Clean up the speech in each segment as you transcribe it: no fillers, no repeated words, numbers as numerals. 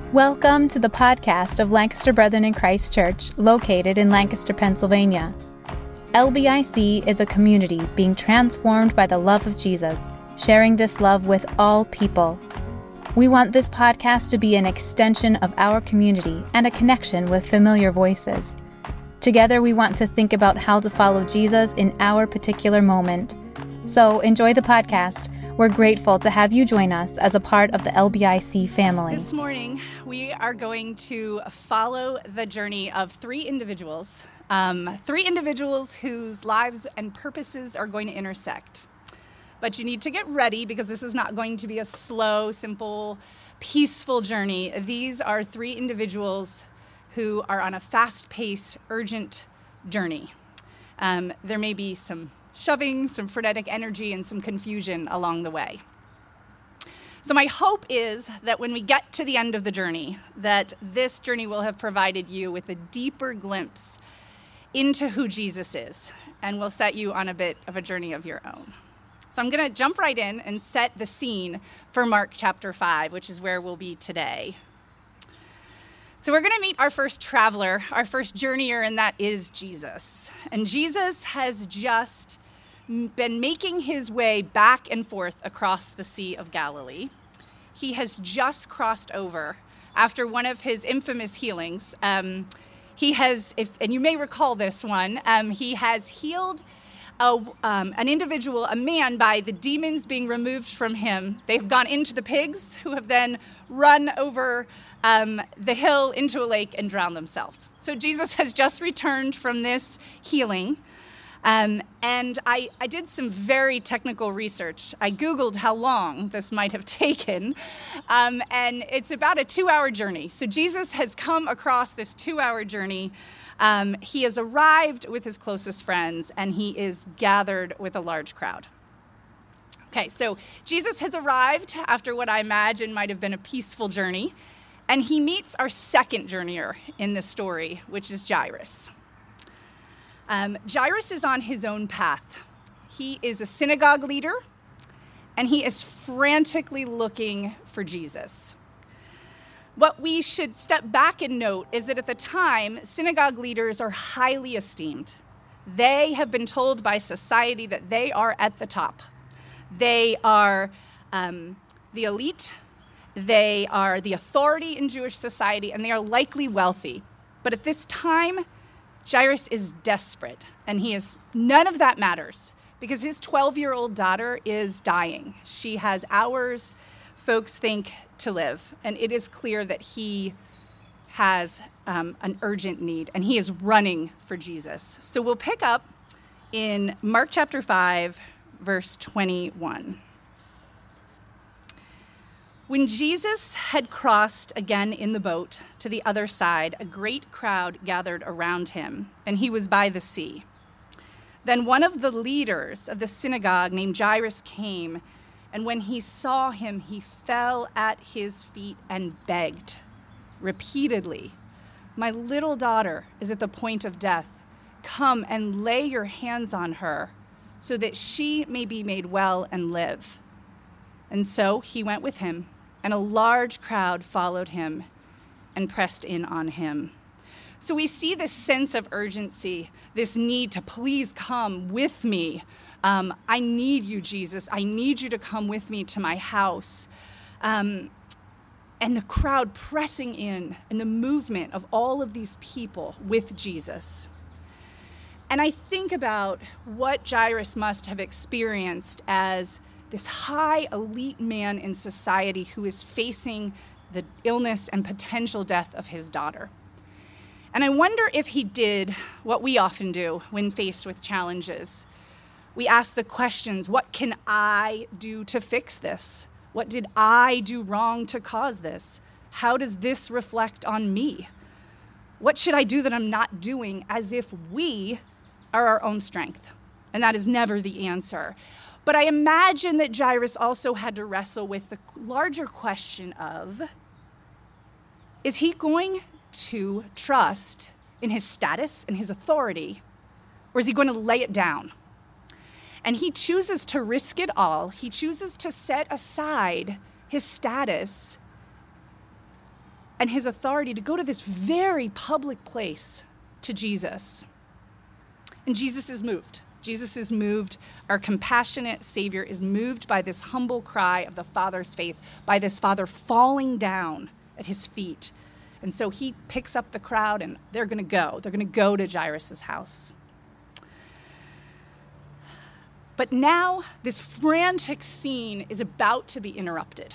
Welcome to the podcast of Lancaster Brethren in Christ Church, located in Lancaster, Pennsylvania. LBIC is a community being transformed by the love of Jesus, sharing this love with all people. We want this podcast to be an extension of our community and a connection with familiar voices. Together, we want to think about how to follow Jesus in our particular moment. So enjoy the podcast. We're grateful to have you join us as a part of the LBIC family. This morning, we are going to follow the journey of three individuals whose lives and purposes are going to intersect. But you need to get ready because this is not going to be a slow, simple, peaceful journey. These are three individuals who are on a fast-paced, urgent journey. There may be some shoving, some frenetic energy, and some confusion along the way. So my hope is that when we get to the end of the journey, that this journey will have provided you with a deeper glimpse into who Jesus is, and will set you on a bit of a journey of your own. So I'm going to jump right in and set the scene for Mark chapter 5, which is where we'll be today. So we're going to meet our first traveler, our first journeyer, and that is Jesus. And Jesus has just been making his way back and forth across the Sea of Galilee. He has just crossed over after one of his infamous healings. He has, and you may recall this one, he has healed an individual, a man, by the demons being removed from him. They've gone into the pigs, who have then run over the hill into a lake and drowned themselves. So Jesus has just returned from this healing. And I did some very technical research. I Googled how long this might have taken, and it's about a 2-hour journey. So Jesus has come across this 2-hour journey. He has arrived with his closest friends, and he is gathered with a large crowd. Okay, so Jesus has arrived after what I imagine might have been a peaceful journey, and he meets our second journeyer in this story, which is Jairus. Jairus is on his own path. He is a synagogue leader, and he is frantically looking for Jesus. What we should step back and note is that at the time, synagogue leaders are highly esteemed. They have been told by society that they are at the top. They are the elite, they are the authority in Jewish society, and they are likely wealthy. But at this time, Jairus is desperate, and none of that matters because his 12-year-old daughter is dying. She has hours, folks think, to live, and it is clear that he has an urgent need, and he is running for Jesus. So we'll pick up in Mark chapter 5, verse 21. When Jesus had crossed again in the boat to the other side, a great crowd gathered around him, and he was by the sea. Then one of the leaders of the synagogue named Jairus came, and when he saw him, he fell at his feet and begged repeatedly, "My little daughter is at the point of death. Come and lay your hands on her so that she may be made well and live." And so he went with him, and a large crowd followed him and pressed in on him. So we see this sense of urgency, this need to please come with me. I need you, Jesus. I need you to come with me to my house. And the crowd pressing in, and the movement of all of these people with Jesus. And I think about what Jairus must have experienced as this high elite man in society who is facing the illness and potential death of his daughter. And I wonder if he did what we often do when faced with challenges. We ask the questions, what can I do to fix this? What did I do wrong to cause this? How does this reflect on me? What should I do that I'm not doing, as if we are our own strength? And that is never the answer. But I imagine that Jairus also had to wrestle with the larger question of, is he going to trust in his status and his authority, or is he going to lay it down? And he chooses to risk it all. He chooses to set aside his status and his authority to go to this very public place to Jesus. And Jesus is moved. Jesus is moved. Our compassionate Savior is moved by this humble cry of the Father's faith, by this Father falling down at his feet. And so he picks up the crowd, and they're going to go. They're going to go to Jairus' house. But now this frantic scene is about to be interrupted.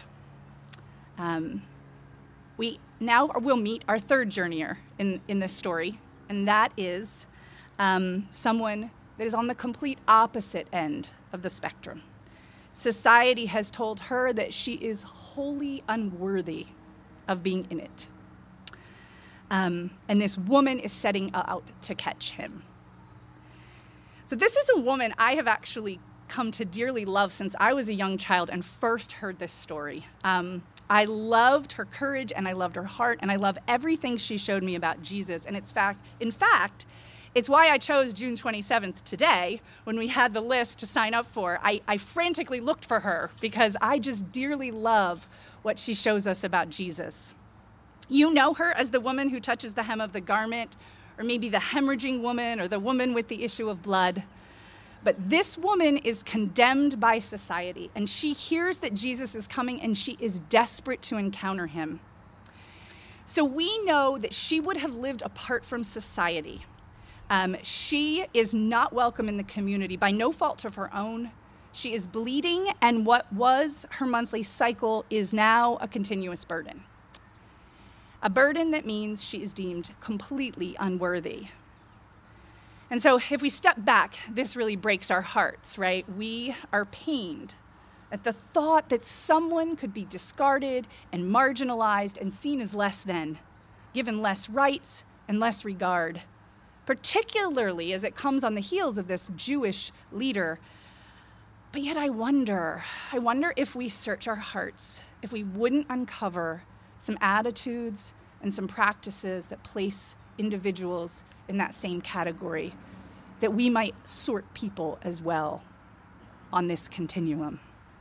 We'll meet our third journeyer in this story, and that is someone that is on the complete opposite end of the spectrum. Society has told her that she is wholly unworthy of being in it. And this woman is setting out to catch him. So this is a woman I have actually come to dearly love since I was a young child and first heard this story. I loved her courage, and I loved her heart, and I love everything she showed me about Jesus. And in fact, it's why I chose June 27th today when we had the list to sign up for. I frantically looked for her because I just dearly love what she shows us about Jesus. You know her as the woman who touches the hem of the garment, or maybe the hemorrhaging woman, or the woman with the issue of blood. But this woman is condemned by society, and she hears that Jesus is coming, and she is desperate to encounter him. So we know that she would have lived apart from society. She is not welcome in the community by no fault of her own. She is bleeding, and what was her monthly cycle is now a continuous burden. A burden that means she is deemed completely unworthy. And so if we step back, this really breaks our hearts, right? We are pained at the thought that someone could be discarded and marginalized and seen as less than, given less rights and less regard, particularly as it comes on the heels of this Jewish leader. But yet I wonder if we search our hearts, if we wouldn't uncover some attitudes and some practices that place individuals in that same category, that we might sort people as well on this continuum.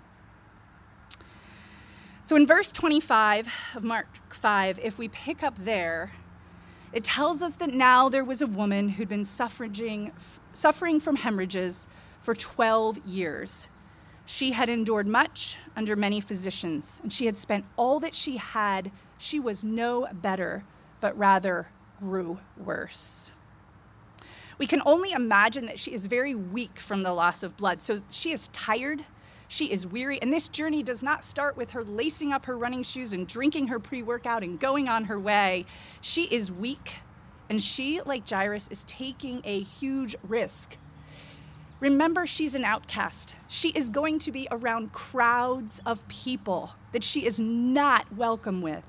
So in verse 25 of Mark 5, if we pick up there, it tells us that now there was a woman who'd been suffering from hemorrhages for 12 years. She had endured much under many physicians, and she had spent all that she had. She was no better, but rather grew worse. We can only imagine that she is very weak from the loss of blood. So she is tired, she is weary, and this journey does not start with her lacing up her running shoes and drinking her pre-workout and going on her way. She is weak, and she, like Jairus, is taking a huge risk. Remember, she's an outcast. She is going to be around crowds of people that she is not welcome with.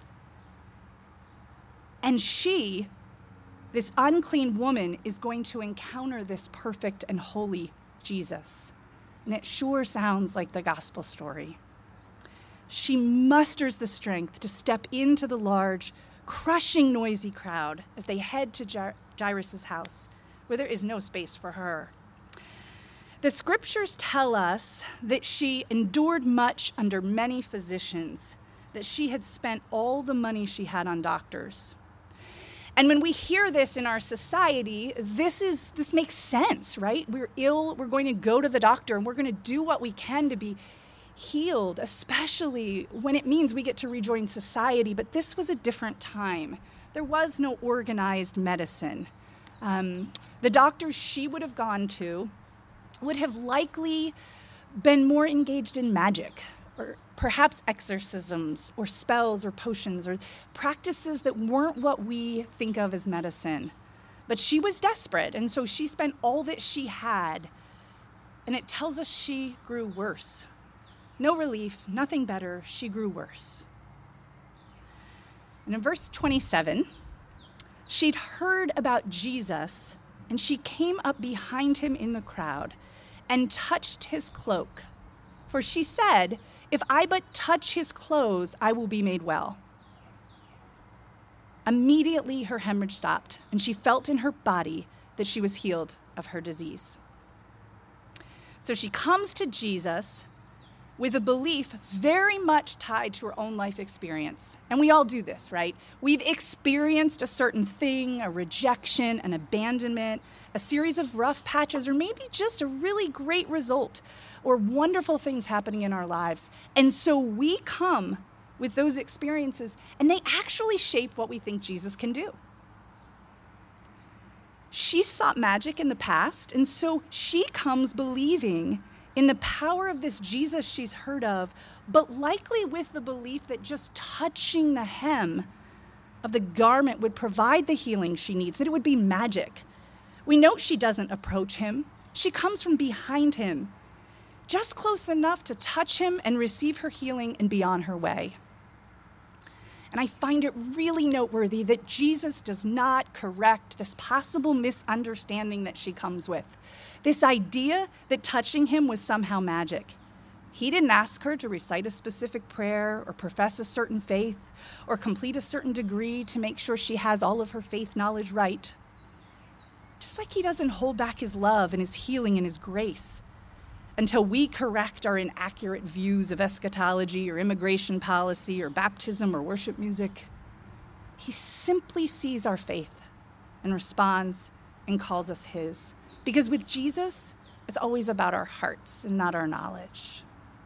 And she, this unclean woman, is going to encounter this perfect and holy Jesus. And it sure sounds like the gospel story. She musters the strength to step into the large, crushing, noisy crowd as they head to Jairus' house, where there is no space for her. The scriptures tell us that she endured much under many physicians, that she had spent all the money she had on doctors. And when we hear this in our society, this makes sense, right? We're ill, we're going to go to the doctor, and we're going to do what we can to be healed, especially when it means we get to rejoin society. But this was a different time. There was no organized medicine. The doctors she would have gone to would have likely been more engaged in magic, or perhaps exorcisms, or spells, or potions, or practices that weren't what we think of as medicine. But she was desperate, and so she spent all that she had, and it tells us she grew worse. No relief, nothing better, she grew worse. And in verse 27, she'd heard about Jesus, and she came up behind him in the crowd and touched his cloak. For she said, "If I but touch his clothes, I will be made well." Immediately her hemorrhage stopped, and she felt in her body that she was healed of her disease. So she comes to Jesus, with a belief very much tied to her own life experience. And we all do this, right? We've experienced a certain thing, a rejection, an abandonment, a series of rough patches, or maybe just a really great result or wonderful things happening in our lives. And so we come with those experiences, and they actually shape what we think Jesus can do. She sought magic in the past, and so she comes believing in the power of this Jesus she's heard of, but likely with the belief that just touching the hem of the garment would provide the healing she needs, that it would be magic. We know she doesn't approach him. She comes from behind him, just close enough to touch him and receive her healing and be on her way. And I find it really noteworthy that Jesus does not correct this possible misunderstanding that she comes with. This idea that touching him was somehow magic. He didn't ask her to recite a specific prayer or profess a certain faith or complete a certain degree to make sure she has all of her faith knowledge right. Just like he doesn't hold back his love and his healing and his grace until we correct our inaccurate views of eschatology or immigration policy or baptism or worship music. He simply sees our faith and responds and calls us his. Because with Jesus, it's always about our hearts and not our knowledge.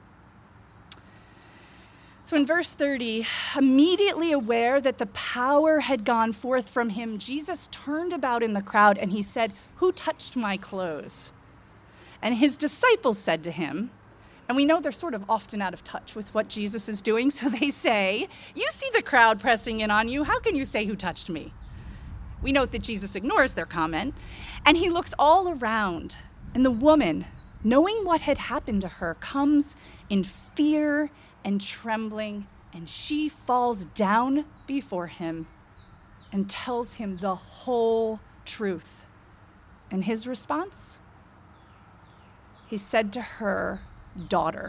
So in verse 30, immediately aware that the power had gone forth from him, Jesus turned about in the crowd and he said, "Who touched my clothes?" And his disciples said to him, and we know they're sort of often out of touch with what Jesus is doing, so they say, "You see the crowd pressing in on you. How can you say, 'Who touched me?'" We note that Jesus ignores their comment, and he looks all around. And the woman, knowing what had happened to her, comes in fear and trembling, and she falls down before him and tells him the whole truth. And his response? He said to her, "Daughter."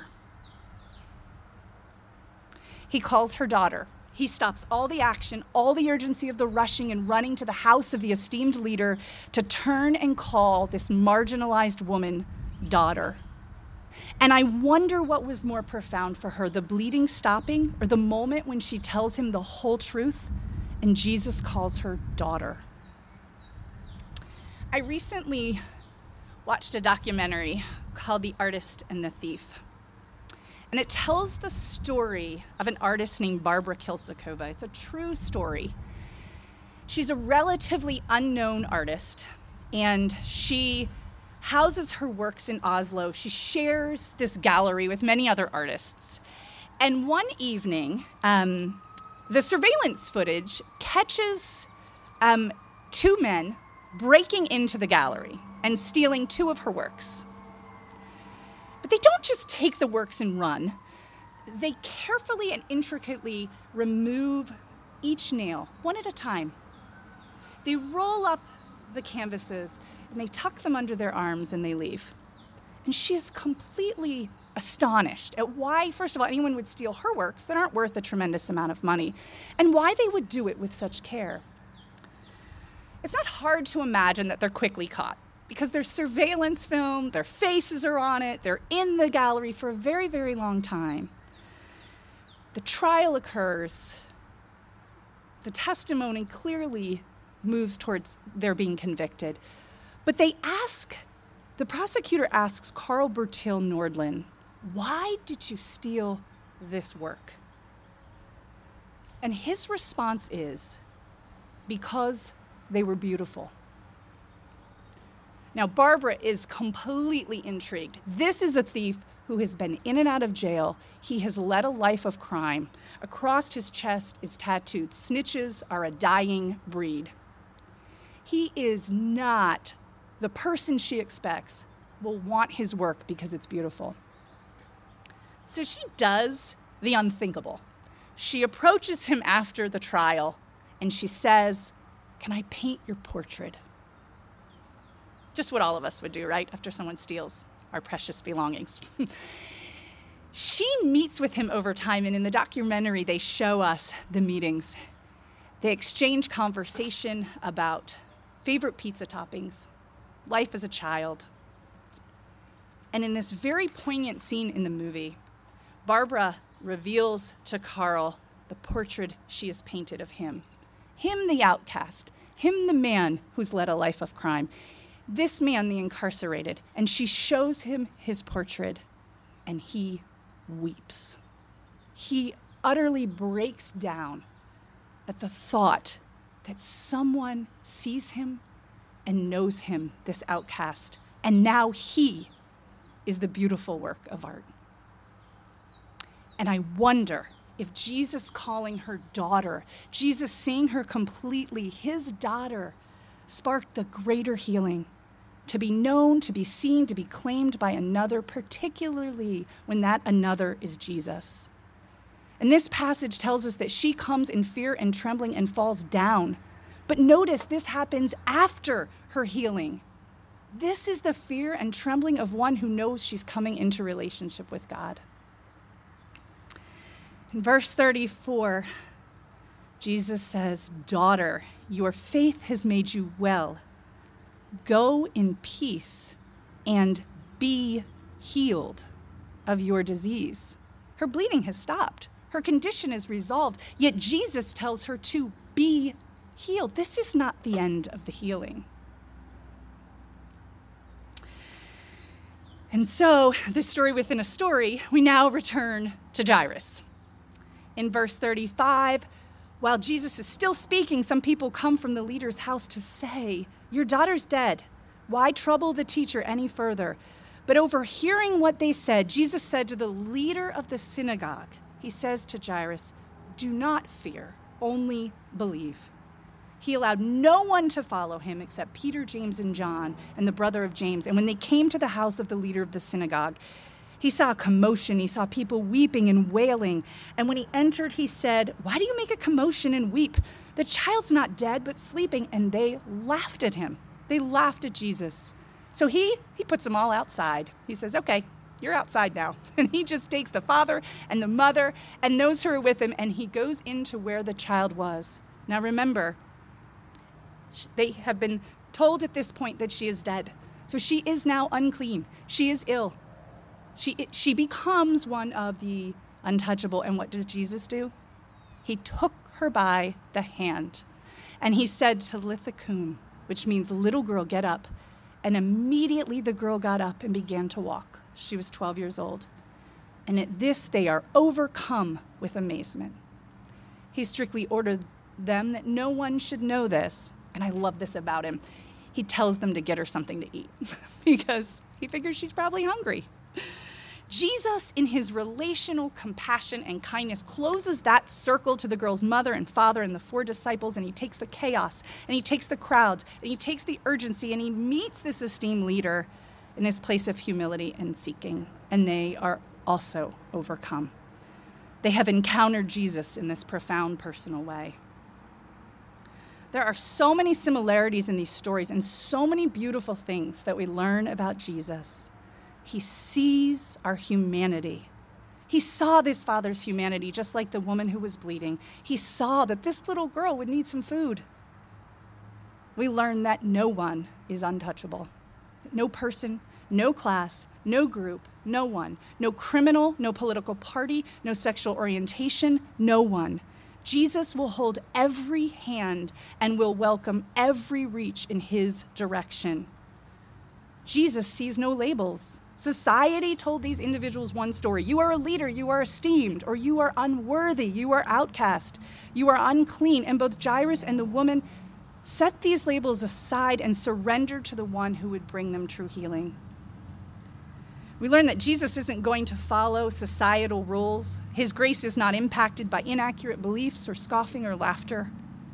He calls her daughter. He stops all the action, all the urgency of the rushing and running to the house of the esteemed leader to turn and call this marginalized woman daughter. And I wonder what was more profound for her, the bleeding stopping or the moment when she tells him the whole truth and Jesus calls her daughter. I recently watched a documentary called The Artist and the Thief. And it tells the story of an artist named Barbara Kilsakova. It's a true story. She's a relatively unknown artist, and she houses her works in Oslo. She shares this gallery with many other artists. And one evening, the surveillance footage catches two men breaking into the gallery and stealing two of her works. But they don't just take the works and run. They carefully and intricately remove each nail, one at a time. They roll up the canvases and they tuck them under their arms and they leave. And she is completely astonished at why, first of all, anyone would steal her works that aren't worth a tremendous amount of money, and why they would do it with such care. It's not hard to imagine that they're quickly caught, because there's surveillance film, their faces are on it, they're in the gallery for a very, very long time. The trial occurs. The testimony clearly moves towards their being convicted. But the prosecutor asks Carl Bertil Nordland, "Why did you steal this work?" And his response is, "Because they were beautiful." Now, Barbara is completely intrigued. This is a thief who has been in and out of jail. He has led a life of crime. Across his chest is tattooed, "Snitches are a dying breed." He is not the person she expects will want his work because it's beautiful. So she does the unthinkable. She approaches him after the trial and she says, "Can I paint your portrait?" Just what all of us would do, right? After someone steals our precious belongings. She meets with him over time, and in the documentary, they show us the meetings. They exchange conversation about favorite pizza toppings, life as a child. And in this very poignant scene in the movie, Barbara reveals to Carl the portrait she has painted of him. Him, the outcast. Him, the man who's led a life of crime. This man, the incarcerated. And she shows him his portrait, and he weeps. He utterly breaks down at the thought that someone sees him and knows him, this outcast, and now he is the beautiful work of art. And I wonder if Jesus calling her daughter, Jesus seeing her completely, his daughter, sparked the greater healing, to be known, to be seen, to be claimed by another, particularly when that another is Jesus. And this passage tells us that she comes in fear and trembling and falls down. But notice this happens after her healing. This is the fear and trembling of one who knows she's coming into relationship with God. In verse 34, Jesus says, "Daughter, your faith has made you well. Go in peace and be healed of your disease." Her bleeding has stopped. Her condition is resolved, yet Jesus tells her to be healed. This is not the end of the healing. And so, this story within a story, we now return to Jairus. In verse 35, while Jesus is still speaking, some people come from the leader's house to say, "Your daughter's dead. Why trouble the teacher any further?" But overhearing what they said, Jesus said to the leader of the synagogue, he says to Jairus, "Do not fear, only believe." He allowed no one to follow him except Peter, James, and John, and the brother of James. And when they came to the house of the leader of the synagogue, he saw a commotion. He saw people weeping and wailing. And when he entered, he said, "Why do you make a commotion and weep? The child's not dead, but sleeping." And they laughed at him. They laughed at Jesus. So he puts them all outside. He says, "Okay, you're outside now." And he just takes the father and the mother and those who are with him, and he goes into where the child was. Now remember, they have been told at this point that she is dead. So she is now unclean. She is ill. She becomes one of the untouchable. And what does Jesus do? He took her by the hand, and he said, "Talitha kum," which means, "Little girl, get up." And immediately the girl got up and began to walk. She was 12 years old. And at this, they are overcome with amazement. He strictly ordered them that no one should know this. And I love this about him. He tells them to get her something to eat because he figures she's probably hungry. Jesus, in his relational compassion and kindness, closes that circle to the girl's mother and father and the 4 disciples, and he takes the chaos, and he takes the crowds, and he takes the urgency, and he meets this esteemed leader in his place of humility and seeking, and they are also overcome. They have encountered Jesus in this profound personal way. There are so many similarities in these stories and so many beautiful things that we learn about Jesus. He sees our humanity. He saw this father's humanity, just like the woman who was bleeding. He saw that this little girl would need some food. We learn that no one is untouchable. No person, no class, no group, no one. No criminal, no political party, no sexual orientation, no one. Jesus will hold every hand and will welcome every reach in his direction. Jesus sees no labels. Society told these individuals one story. You are a leader, you are esteemed, or you are unworthy, you are outcast, you are unclean. And both Jairus and the woman set these labels aside and surrendered to the one who would bring them true healing. We learn that Jesus isn't going to follow societal rules. His grace is not impacted by inaccurate beliefs or scoffing or laughter.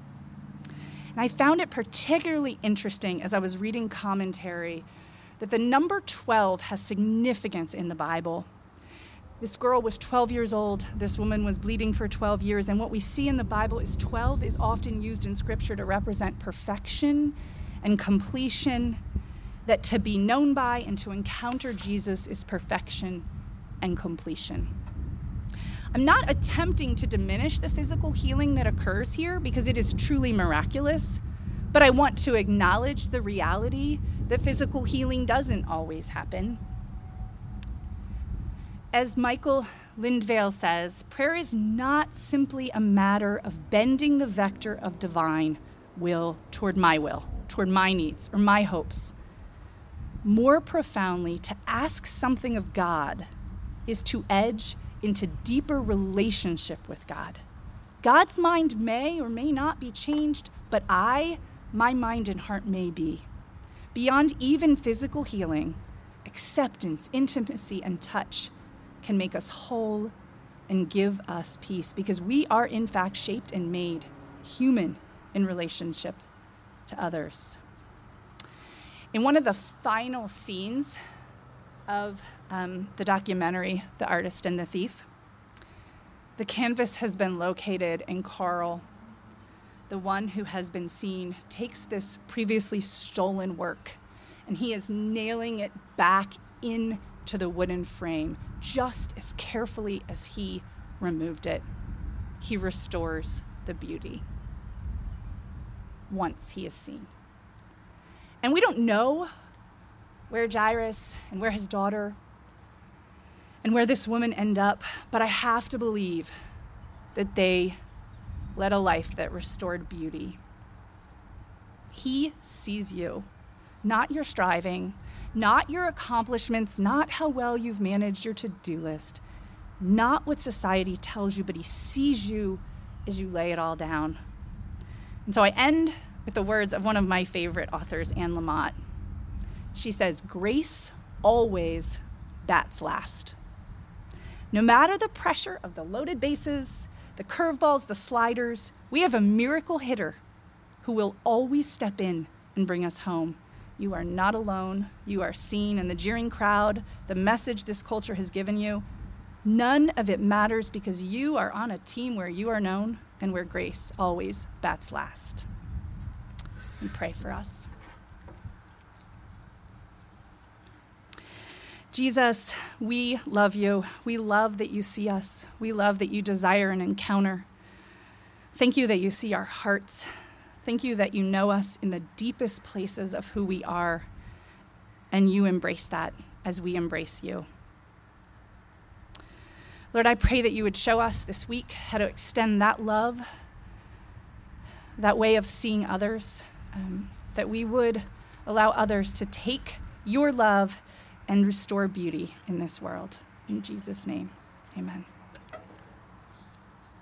And I found it particularly interesting as I was reading commentary that the number 12 has significance in the Bible. This girl was 12 years old. This woman was bleeding for 12 years. And what we see in the Bible is 12 is often used in Scripture to represent perfection and completion, that to be known by and to encounter Jesus is perfection and completion. I'm not attempting to diminish the physical healing that occurs here because it is truly miraculous, but I want to acknowledge the reality that physical healing doesn't always happen. As Michael Lindvale says, prayer is not simply a matter of bending the vector of divine will, toward my needs, or my hopes. More profoundly, to ask something of God is to edge into deeper relationship with God. God's mind may or may not be changed, but my mind and heart may be. Beyond even physical healing, acceptance, intimacy, and touch can make us whole and give us peace, because we are in fact shaped and made human in relationship to others. In one of the final scenes of the documentary, The Artist and the Thief, the canvas has been located, and Carl, the one who has been seen, takes this previously stolen work and he is nailing it back into the wooden frame just as carefully as he removed it. He restores the beauty once he is seen. And we don't know where Jairus and where his daughter and where this woman end up, but I have to believe that they led a life that restored beauty. He sees you, not your striving, not your accomplishments, not how well you've managed your to-do list, not what society tells you, but he sees you as you lay it all down. And so I end with the words of one of my favorite authors, Anne Lamott. She says, "Grace always bats last. No matter the pressure of the loaded bases, the curveballs, the sliders, we have a miracle hitter who will always step in and bring us home. You are not alone. You are seen in the jeering crowd, the message this culture has given you. None of it matters because you are on a team where you are known and where grace always bats last." And pray for us. Jesus, we love you. We love that you see us. We love that you desire an encounter. Thank you that you see our hearts. Thank you that you know us in the deepest places of who we are, and you embrace that as we embrace you. Lord, I pray that you would show us this week how to extend that love, that way of seeing others, that we would allow others to take your love and restore beauty in this world. In Jesus' name, amen.